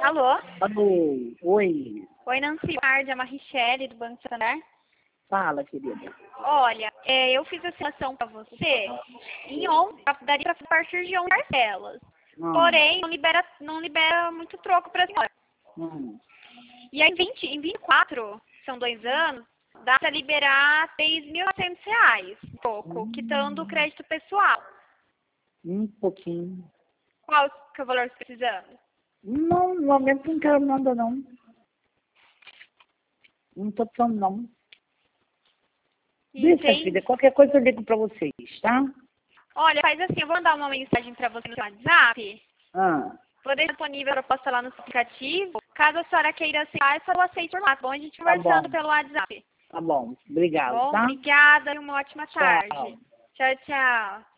Alô? Alô, oi. Oi, Nancy. Boa tarde, é a Marichele, do Banco Santander. Fala, querida. Olha, eu fiz a seleção para você em 11, daria para a partir de 11 parcelas. Porém, não libera muito troco para a senhora. E aí, em 24, são 2 anos, dá para liberar R$ 3.900, pouco, quitando o crédito pessoal. Um pouquinho. Qual que é o valor que você está precisando? Não, no momento não quero nada, não. Não tô precisando, não. Deixa, filha. Qualquer coisa eu ligo pra vocês, tá? Olha, faz assim, eu vou mandar uma mensagem para você no seu WhatsApp. Vou deixar disponível a proposta lá no aplicativo. Caso a senhora queira aceitar, é só eu aceito por lá, tá bom? A gente conversando pelo WhatsApp. Tá bom. Obrigado, Bom, tá? obrigada e uma ótima tarde. Tchau, tchau.